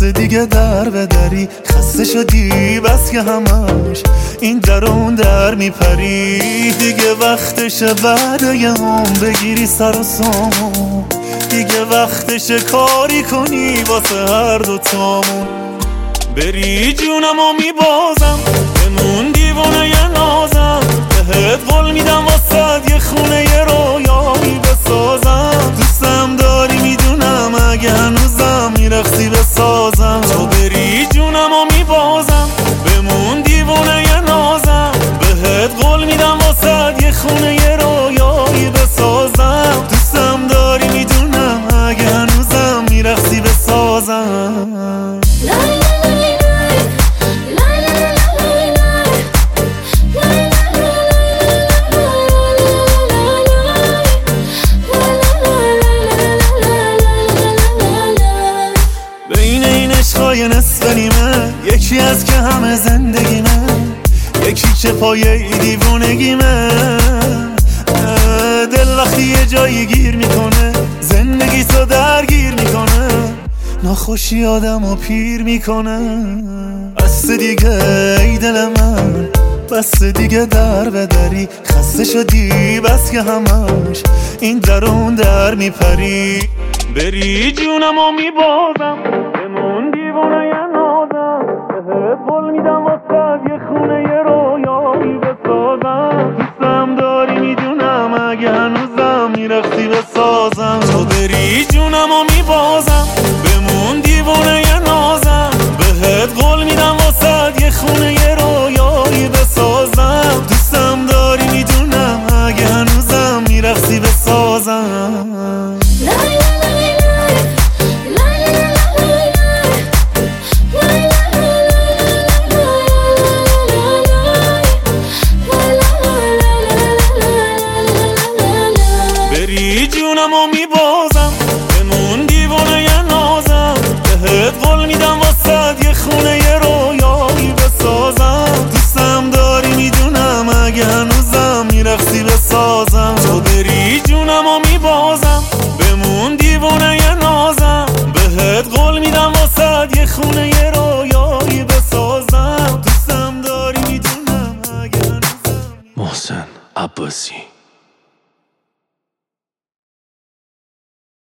بس دیگه در به دری، خسته شدی بس که همش این در اون در میپری. دیگه وقتشه بعد یه هم بگیری سر و سامون، دیگه وقتشه کاری کنی واسه هر دوتامون. بری جونمو میبازم بمون دیوونه ی نازم، بهت قول میدم واسه یه خونه ی رویایی بسازم. دوستم داری میدونم اگه هنوزم میرقصی بسازم. تو بری جونمو میبازم بمون دیوونه ی نازم، بهت قول میدم واسه یه خونه ی رویایی بسازم. دوستم داری میدونم اگه هنوزم میرقصی بسازم. عشقای نصف نیمه، یکی از که همه زندگیمه، یکی چه پایه دیوونگیمه. دل وقتی یه جایی گیر میکنه زندگی تو درگیر میکنه، ناخوشی آدمو پیر میکنه. بس دیگه ای دل من، بس دیگه در به دری، خسته شدی بس که همش این در اون در میپری. بری جونمو میبازم